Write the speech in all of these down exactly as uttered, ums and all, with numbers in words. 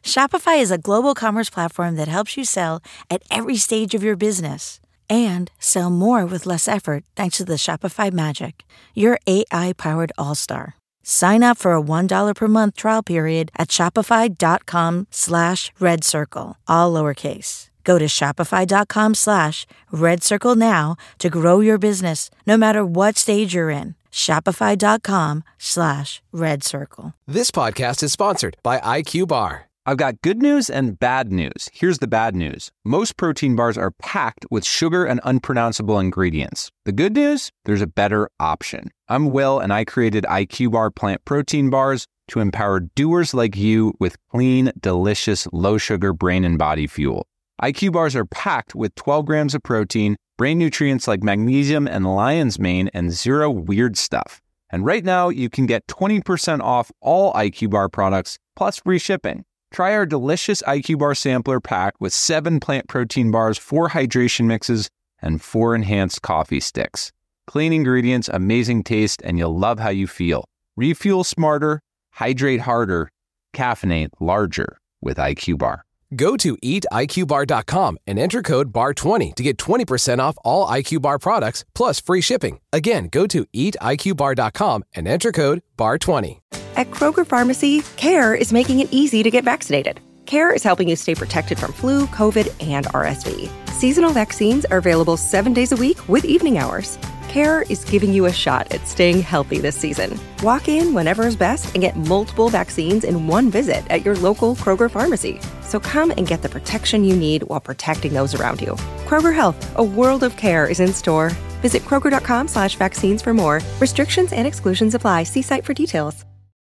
Shopify is a global commerce platform that helps you sell at every stage of your business and sell more with less effort thanks to the Shopify Magic, your A I-powered all-star. Sign up for a one dollar per month trial period at shopify.com slash red circle, all lowercase. Go to shopify.com slash red circle now to grow your business no matter what stage you're in. Shopify.com slash red circle. This podcast is sponsored by I Q Bar. I've got good news and bad news. Here's the bad news. Most protein bars are packed with sugar and unpronounceable ingredients. The good news? There's a better option. I'm Will, and I created I Q Bar plant protein bars to empower doers like you with clean, delicious, low-sugar brain and body fuel. I Q Bars are packed with twelve grams of protein, brain nutrients like magnesium and lion's mane, and zero weird stuff. And right now, you can get twenty percent off all I Q Bar products, plus free shipping. Try our delicious I Q Bar sampler pack with seven plant protein bars, four hydration mixes, and four enhanced coffee sticks. Clean ingredients, amazing taste, and you'll love how you feel. Refuel smarter, hydrate harder, caffeinate larger with I Q Bar. Go to eat I Q bar dot com and enter code B A R twenty to get twenty percent off all I Q Bar products, plus free shipping. Again, go to eat I Q bar dot com and enter code B A R twenty. At Kroger Pharmacy, CARE is making it easy to get vaccinated. CARE is helping you stay protected from flu, COVID, and R S V. Seasonal vaccines are available seven days a week with evening hours. CARE is giving you a shot at staying healthy this season. Walk in whenever is best and get multiple vaccines in one visit at your local Kroger Pharmacy. So come and get the protection you need while protecting those around you. Kroger Health, a world of care, is in store. Visit Kroger.com slash vaccines for more. Restrictions and exclusions apply. See site for details.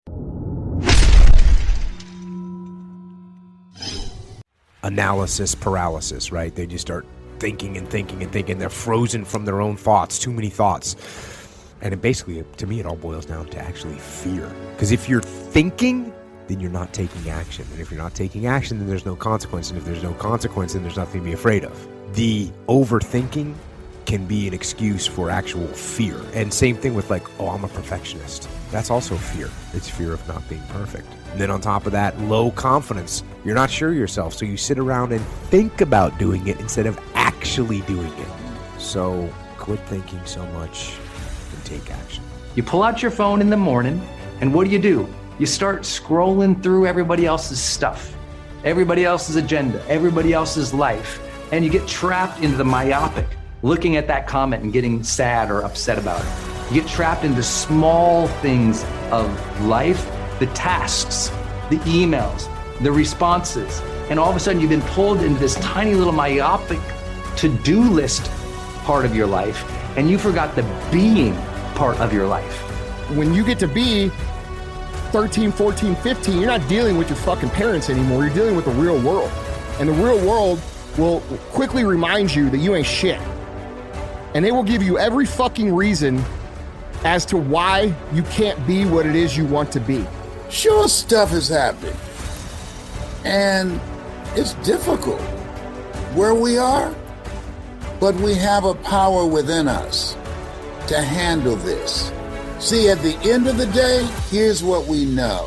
Analysis paralysis, right? They just start thinking and thinking and thinking. They're frozen from their own thoughts, too many thoughts. And it basically, to me, it all boils down to actually fear. Because if you're thinking, then you're not taking action. And if you're not taking action, then there's no consequence. And if there's no consequence, then there's nothing to be afraid of. The overthinking can be an excuse for actual fear. And same thing with like, oh, I'm a perfectionist. That's also fear. It's fear of not being perfect. And then on top of that, low confidence. You're not sure of yourself, so you sit around and think about doing it instead of actually doing it. So quit thinking so much and take action. You pull out your phone in the morning, and what do you do? You start scrolling through everybody else's stuff, everybody else's agenda, everybody else's life, and you get trapped into the myopic, looking at that comment and getting sad or upset about it. You get trapped into small things of life, the tasks, the emails, the responses, and all of a sudden you've been pulled into this tiny little myopic to-do list part of your life, and you forgot the being part of your life. When you get to be thirteen, fourteen, fifteen, you're not dealing with your fucking parents anymore. You're dealing with the real world. And the real world will quickly remind you that you ain't shit. And they will give you every fucking reason as to why you can't be what it is you want to be. Sure, stuff is happening. And it's difficult where we are, but we have a power within us to handle this. See, at the end of the day, here's what we know.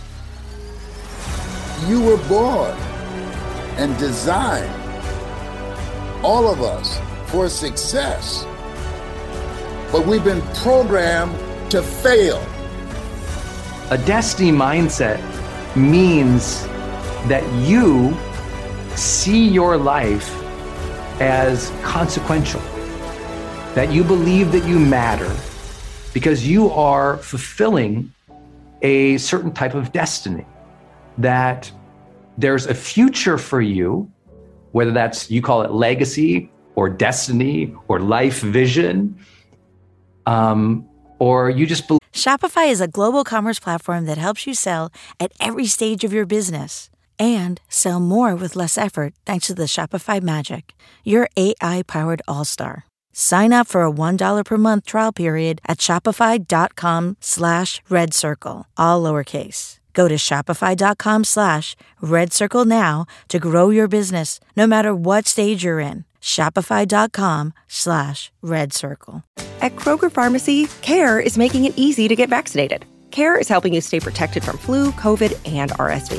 You were born and designed, all of us, for success. But we've been programmed to fail. A destiny mindset means that you see your life as consequential, that you believe that you matter because you are fulfilling a certain type of destiny, that there's a future for you, whether that's, you call it legacy or destiny or life vision, um, or you just believe. Shopify is a global commerce platform that helps you sell at every stage of your business and sell more with less effort thanks to the Shopify Magic, your A I-powered all-star. Sign up for a one dollar per month trial period at shopify.com slash red circle, all lowercase. Go to shopify.com slash red circle now to grow your business no matter what stage you're in. Shopify.com slash red circle. At Kroger Pharmacy, CARE is making it easy to get vaccinated. CARE is helping you stay protected from flu, COVID, and R S V.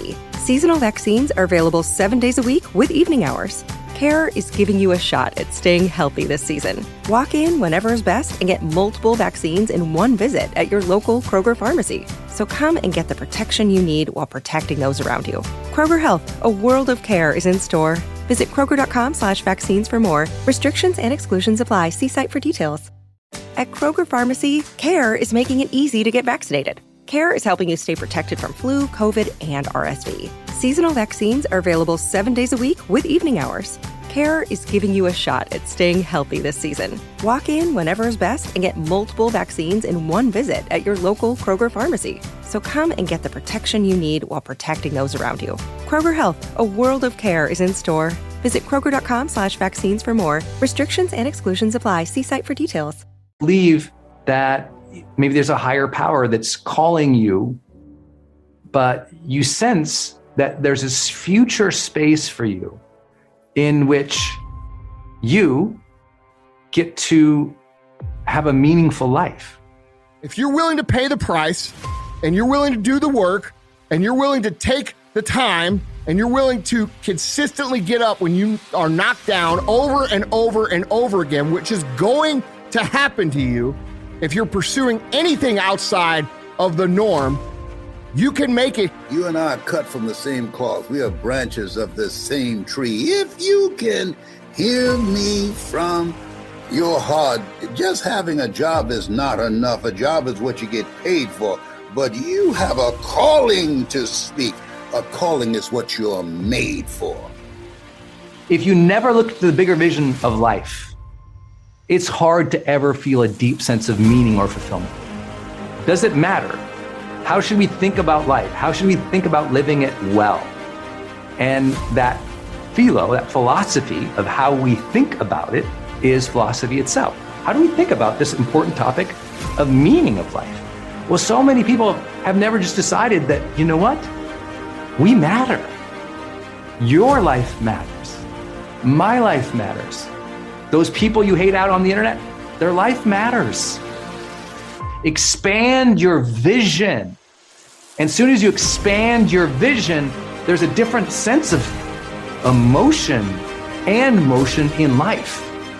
Seasonal vaccines are available seven days a week with evening hours. CARE is giving you a shot at staying healthy this season. Walk in whenever is best and get multiple vaccines in one visit at your local Kroger pharmacy. So come and get the protection you need while protecting those around you. Kroger Health, a world of care is in store. Visit Kroger.com slash vaccines for more. Restrictions and exclusions apply. See site for details. At Kroger Pharmacy, CARE is making it easy to get vaccinated. CARE is helping you stay protected from flu, COVID, and R S V. Seasonal vaccines are available seven days a week with evening hours. CARE is giving you a shot at staying healthy this season. Walk in whenever is best and get multiple vaccines in one visit at your local Kroger pharmacy. So come and get the protection you need while protecting those around you. Kroger Health, a world of care is in store. Visit Kroger.com slash vaccines for more. Restrictions and exclusions apply. See site for details. Believe that maybe there's a higher power that's calling you, but you sense that there's this future space for you in which you get to have a meaningful life. If you're willing to pay the price and you're willing to do the work and you're willing to take the time and you're willing to consistently get up when you are knocked down over and over and over again, which is going to happen to you if you're pursuing anything outside of the norm, you can make it. You and I are cut from the same cloth. We are branches of the same tree. If you can hear me from your heart, just having a job is not enough. A job is what you get paid for. But you have a calling to speak. A calling is what you're made for. If you never look at the bigger vision of life, it's hard to ever feel a deep sense of meaning or fulfillment. Does it matter? How should we think about life? How should we think about living it well? And that philo, that philosophy of how we think about it is philosophy itself. How do we think about this important topic of meaning of life? Well, so many people have never just decided that, you know what? We matter. Your life matters. My life matters. Those people you hate out on the internet, their life matters. Expand your vision. And as soon as you expand your vision, there's a different sense of emotion and motion in life.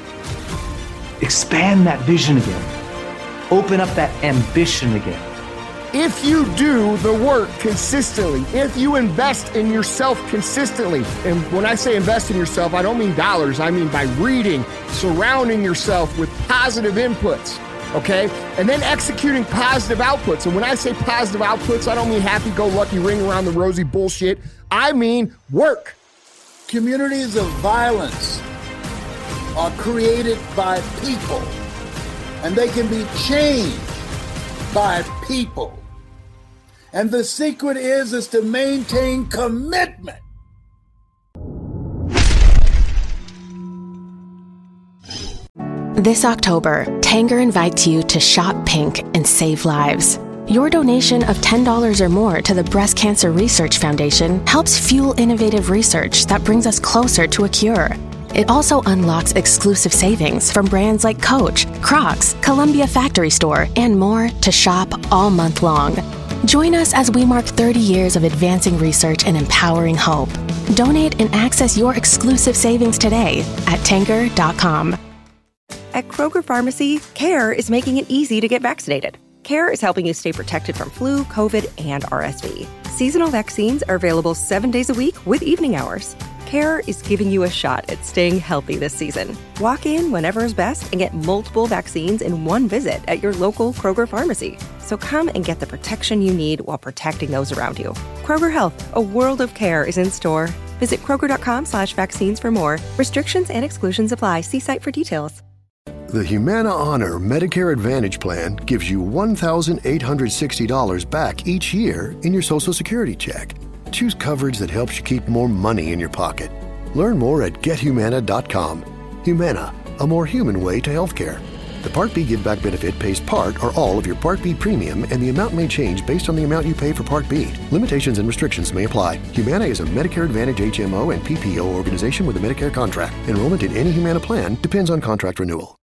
Expand that vision again. Open up that ambition again. If you do the work consistently, if you invest in yourself consistently, and when I say invest in yourself, I don't mean dollars, I mean by reading, surrounding yourself with positive inputs, okay? And then executing positive outputs. And when I say positive outputs, I don't mean happy-go-lucky, ring around the rosy bullshit. I mean work. Communities of violence are created by people, and they can be changed by people. And the secret is, is to maintain commitment. This October, Tanger invites you to shop pink and save lives. Your donation of ten dollars or more to the Breast Cancer Research Foundation helps fuel innovative research that brings us closer to a cure. It also unlocks exclusive savings from brands like Coach, Crocs, Columbia Factory Store, and more to shop all month long. Join us as we mark thirty years of advancing research and empowering hope. Donate and access your exclusive savings today at Tanger dot com. At Kroger Pharmacy, CARE is making it easy to get vaccinated. CARE is helping you stay protected from flu, COVID, and R S V. Seasonal vaccines are available seven days a week with evening hours. CARE is giving you a shot at staying healthy this season. Walk in whenever is best and get multiple vaccines in one visit at your local Kroger pharmacy. So come and get the protection you need while protecting those around you. Kroger Health, a world of care is in store. Visit Kroger.com slash vaccines for more. Restrictions and exclusions apply. See site for details. The Humana Honor Medicare Advantage Plan gives you one thousand eight hundred sixty dollars back each year in your Social Security check. Choose coverage that helps you keep more money in your pocket. Learn more at get humana dot com. Humana, a more human way to healthcare. The Part B Give Back benefit pays part or all of your Part B premium, and the amount may change based on the amount you pay for Part B. Limitations and restrictions may apply. Humana is a Medicare Advantage H M O and P P O organization with a Medicare contract. Enrollment in any Humana plan depends on contract renewal.